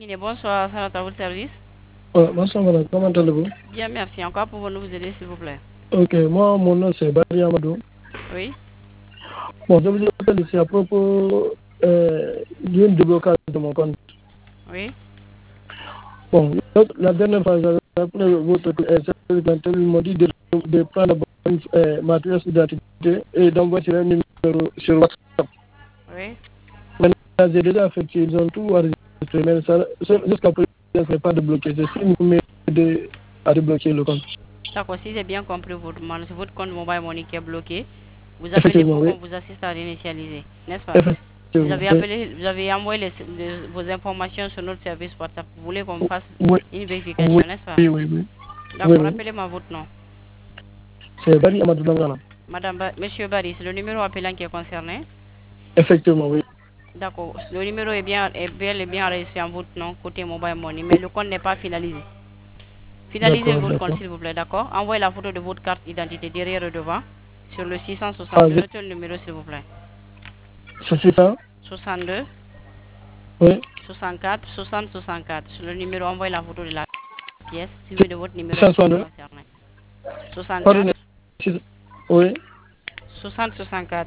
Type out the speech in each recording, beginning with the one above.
Bonsoir, ça va à votre service? Bonsoir madame, comment allez-vous? Bien, merci. Encore pouvons-nous vous aider, s'il vous plaît? Ok, moi mon nom c'est Bari Amadou. Oui, Bon, je vous appelle ici à propos d'une déblocage de mon compte. oui. Bon, la dernière fois j'avais appelé votre service, ils m'ont dit de prendre ma pièce d'identité et d'envoyer un numéro sur WhatsApp. Oui. Maintenant, j'ai déjà effectué, ils ont tout enregistré, mais jusqu'à présent, ce n'est pas débloqué. C'est si vous pouvez m'aider à débloquer le compte. D'accord, si j'ai bien compris votre demande, c'est votre compte Mobile Money qui est bloqué. Vous appelez Effectivement, pour oui. qu'on vous assiste à réinitialiser, n'est-ce pas? Vous Effectivement, avez oui. appelé, vous avez envoyé vos informations sur notre service WhatsApp. Vous voulez qu'on fasse Oui, une oui, vérification, n'est-ce pas? oui, oui, oui. Oui, D'accord, oui. rappelez-moi votre nom. C'est Bari Amadou Dangana. Monsieur Barry, c'est le numéro appelant qui est concerné. Effectivement, oui. D'accord, le numéro est bel et bien enregistré en votre nom, côté Mobile Money, mais le compte n'est pas finalisé. Finalisez D'accord, votre compte, d'accord. s'il vous plaît, d'accord? Envoyez la photo de votre carte d'identité derrière et devant sur le Ah, 662. Notez le numéro, s'il vous plaît. c'est ça? 62 Oui. 64 60 64. Sur le numéro, envoyez la photo de la pièce suivie de votre numéro de compte 662. concerné. 64 Pardonnez. Oui. 60 64.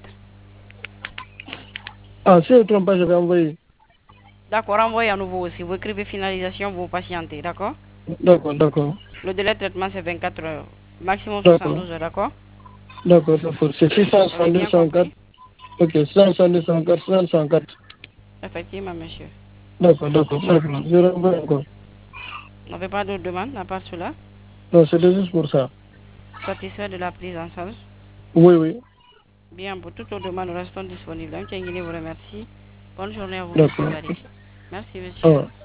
Ah, si je ne me trompe pas, je vais envoyer. D'accord, envoyez à nouveau aussi. Vous écrivez finalisation, vous patientez, d'accord? D'accord, d'accord. Le délai de traitement, c'est 24 heures. Maximum D'accord. 72 heures, d'accord? D'accord, d'accord. C'est Vous avez 662, bien compris? 104. Ok, 662, 104, 104. Effectivement, monsieur. D'accord, d'accord. D'accord. Je renvoie encore. Vous n'avez pas d'autres demandes à part cela? Non, c'est juste pour ça. Satisfait de la prise en charge? Oui, oui. Bien, pour toutes nos demandes, nous restons disponibles. Un vous remercie. Bonne journée à vous, monsieur D'accord. Barry. Merci, monsieur. Ah.